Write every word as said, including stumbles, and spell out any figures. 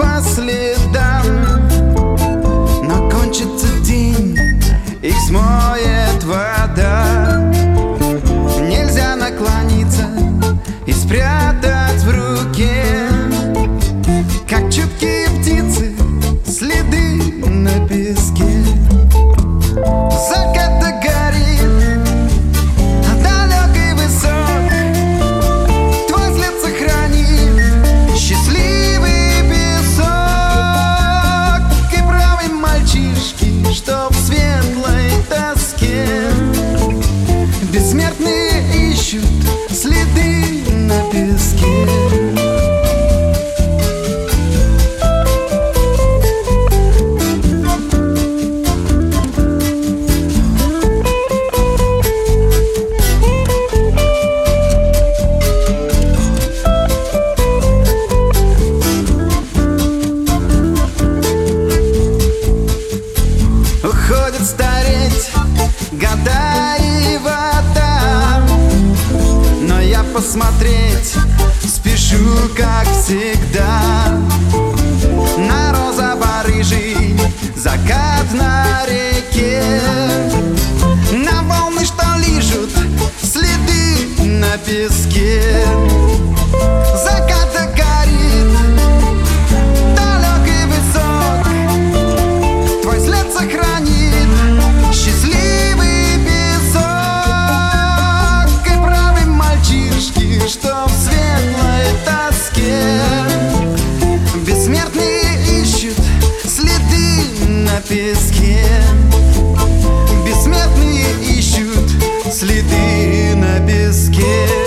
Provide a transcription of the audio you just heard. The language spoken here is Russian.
по следам, но кончится день, их смоет вода. Нельзя наклониться и спрятать в руке, как чуткие птицы, следы на песке. Закат догорит, а далек и высок, твой след сохранит счастливый песок. И правый мальчишки, что в светлой тоске, бессмертные ищут следы на песке. Уходит стареть года и вода, но я посмотреть спешу, как всегда, на розово-рыжий закат на реке, на волны, что лижут следы на песке. Закат горит, далек и высок, твой след сохранит счастливый песок. И правый мальчишки, что в светлой тоске, бессмертные ищут следы на песке. Бессмертные ищут следы на песке.